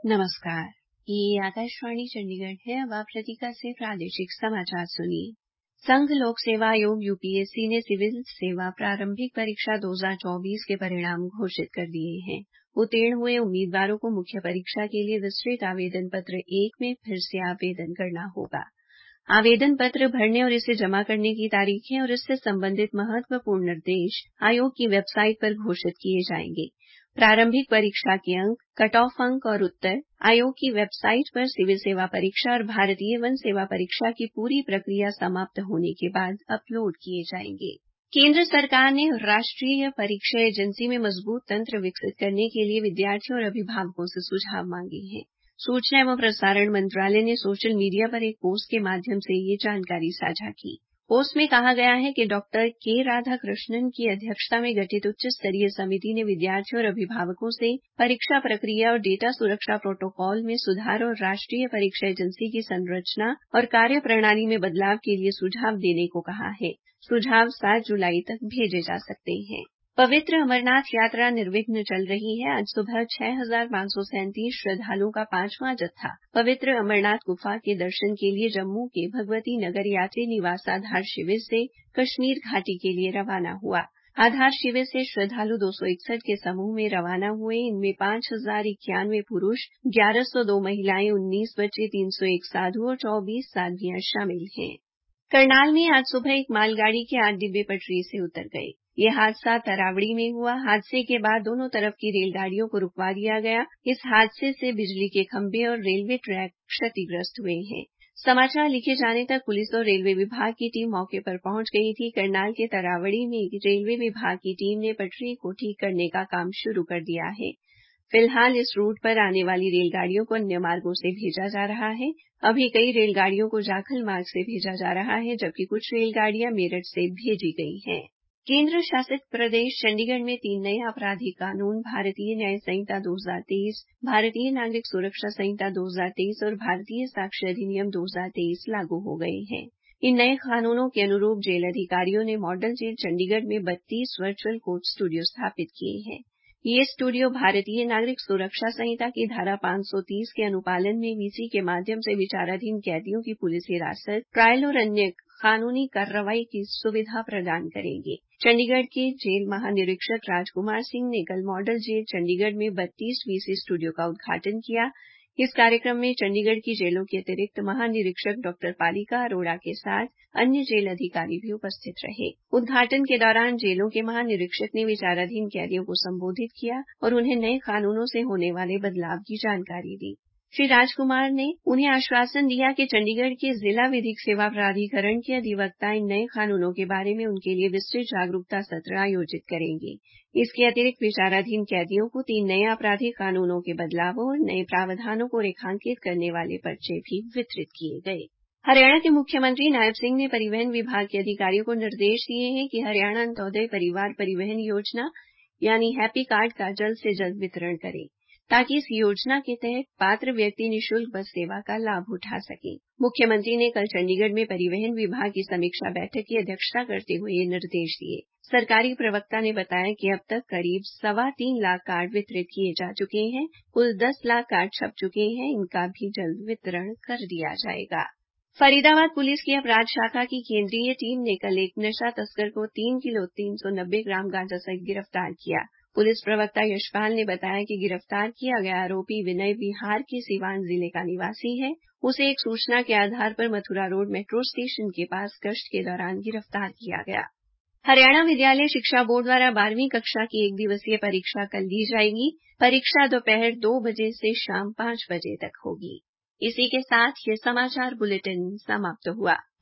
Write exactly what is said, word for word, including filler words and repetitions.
नमस्कार, ये आकाशवाणी चंडीगढ़ है। अब आप लतिका से प्रादेशिक समाचार सुनिए। संघ लोक सेवा आयोग यूपीएससी ने सिविल सेवा प्रारंभिक परीक्षा दो हज़ार चौबीस के परिणाम घोषित कर दिए हैं। उत्तीर्ण हुए उम्मीदवारों को मुख्य परीक्षा के लिए विस्तृत आवेदन पत्र एक में फिर से आवेदन करना होगा। आवेदन पत्र भरने और इसे जमा करने की तारीखें और इससे संबंधित महत्वपूर्ण निर्देश आयोग की वेबसाइट पर घोषित किए जाएंगे। प्रारंभिक परीक्षा के अंक, कट ऑफ अंक और उत्तर आयोग की वेबसाइट पर सिविल सेवा परीक्षा और भारतीय वन सेवा परीक्षा की पूरी प्रक्रिया समाप्त होने के बाद अपलोड किए जाएंगे। केंद्र सरकार ने राष्ट्रीय परीक्षा एजेंसी में मजबूत तंत्र विकसित करने के लिए विद्यार्थियों और अभिभावकों से सुझाव मांगे हैं। सूचना एवं प्रसारण मंत्रालय ने सोशल मीडिया पर एक पोस्ट के माध्यम से ये जानकारी साझा की। पोस्ट में कहा गया है कि डॉक्टर के राधाकृष्णन की अध्यक्षता में गठित उच्च स्तरीय समिति ने विद्यार्थियों और अभिभावकों से परीक्षा प्रक्रिया और डेटा सुरक्षा प्रोटोकॉल में सुधार और राष्ट्रीय परीक्षा एजेंसी की संरचना और कार्यप्रणाली में बदलाव के लिए सुझाव देने को कहा है। सुझाव सात जुलाई तक भेजे जा सकते हैं। पवित्र अमरनाथ यात्रा निर्विघ्न चल रही है। आज सुबह छह हज़ार पाँच सौ सैंतीस श्रद्धालुओं का पांचवां जत्था पवित्र अमरनाथ गुफा के दर्शन के लिए जम्मू के भगवती नगर यात्री निवास आधार शिविर से कश्मीर घाटी के लिए रवाना हुआ। आधार शिविर से श्रद्धालु दो सौ इकसठ के समूह में रवाना हुए। इनमें पांच हजार इक्यानवे पुरुष, ग्यारह सौ दो महिलाएं, उन्नीस बच्चे, तीन सौ एक साधु और चौबीस साध्वियां शामिल हैं। करनाल में आज सुबह एक मालगाड़ी के आठ डिब्बे पटरी से उतर गए। यह हादसा तरावड़ी में हुआ। हादसे के बाद दोनों तरफ की रेलगाड़ियों को रुकवा दिया गया। इस हादसे से बिजली के खंभे और रेलवे ट्रैक क्षतिग्रस्त हुए हैं। समाचार लिखे जाने तक पुलिस और रेलवे विभाग की टीम मौके पर पहुंच गई थी। करनाल के तरावड़ी में रेलवे विभाग की टीम ने पटरी को ठीक करने का काम शुरू कर दिया है। फिलहाल इस रूट पर आने वाली रेलगाड़ियों को अन्य मार्गों से भेजा जा रहा है। अभी कई रेलगाड़ियों को जाखल मार्ग से भेजा जा रहा है, जबकि कुछ रेलगाड़ियां मेरठ से भेजी गई हैं। केंद्र शासित प्रदेश चंडीगढ़ में तीन नए आपराधिक कानून भारतीय न्याय संहिता दो हज़ार तेईस, भारतीय नागरिक सुरक्षा संहिता दो हज़ार तेईस और भारतीय साक्ष्य अधिनियम दो हज़ार तेईस लागू हो गए हैं। इन नए कानूनों के अनुरूप जेल अधिकारियों ने मॉडल जेल चंडीगढ़ में बत्तीस वर्चुअल कोर्ट स्टूडियो स्थापित किए हैं। ये स्टूडियो भारतीय नागरिक सुरक्षा संहिता की धारा पाँच सौ तीस के अनुपालन में वीसी के माध्यम से विचाराधीन कैदियों की पुलिस हिरासत, ट्रायल और अन्य कानूनी कार्रवाई की सुविधा प्रदान करेंगे। चंडीगढ़ के जेल महानिरीक्षक राजकुमार सिंह ने कल मॉडल जेल चंडीगढ़ में बत्तीस वीसी स्टूडियो का उद्घाटन किया। इस कार्यक्रम में चंडीगढ़ की जेलों के अतिरिक्त महानिरीक्षक डॉक्टर पालिका अरोड़ा के साथ अन्य जेल अधिकारी भी उपस्थित रहे। उद्घाटन के दौरान जेलों के महानिरीक्षक ने विचाराधीन कैदियों को संबोधित किया और उन्हें नए कानूनों से होने वाले बदलाव की जानकारी दी। श्री राजकुमार ने उन्हें आश्वासन दिया कि चंडीगढ़ के जिला विधिक सेवा प्राधिकरण के अधिवक्ता इन नए कानूनों के बारे में उनके लिए विस्तृत जागरूकता सत्र आयोजित करेंगे। इसके अतिरिक्त विचाराधीन कैदियों को तीन नए आपराधिक कानूनों के बदलावों और नए प्रावधानों को रेखांकित करने वाले पर्चे भी वितरित किए गए। हरियाणा के मुख्यमंत्री नायब सिंह ने परिवहन विभाग के अधिकारियों को निर्देश दिए हैं कि हरियाणा अंत्योदय परिवार परिवहन योजना यानी हैप्पी कार्ड का जल्द से जल्द वितरण करें, ताकि इस योजना के तहत पात्र व्यक्ति निःशुल्क बस सेवा का लाभ उठा सकें। मुख्यमंत्री ने कल चंडीगढ़ में परिवहन विभाग की समीक्षा बैठक की अध्यक्षता करते हुए ये निर्देश दिए। सरकारी प्रवक्ता ने बताया कि अब तक करीब सवा तीन लाख कार्ड वितरित किए जा चुके हैं। कुल दस लाख कार्ड छप चुके हैं। इनका भी जल्द वितरण कर दिया जाएगा। फरीदाबाद पुलिस की अपराध शाखा की केंद्रीय टीम ने कल एक नशा तस्कर को तीन किलो तीन सौ नब्बे ग्राम गांजा सहित गिरफ्तार किया। पुलिस प्रवक्ता यशपाल ने बताया कि गिरफ्तार किया गया आरोपी विनय बिहार के सिवान जिले का निवासी है। उसे एक सूचना के आधार पर मथुरा रोड मेट्रो स्टेशन के पास गश्त के दौरान गिरफ्तार किया गया। हरियाणा विद्यालय शिक्षा बोर्ड द्वारा बारहवीं कक्षा की एक दिवसीय परीक्षा कल ली जाएगी। परीक्षा दोपहर दो बजे से शाम पांच बजे तक होगी। इसी के साथ ये समाचार बुलेटिन समाप्त हुआ।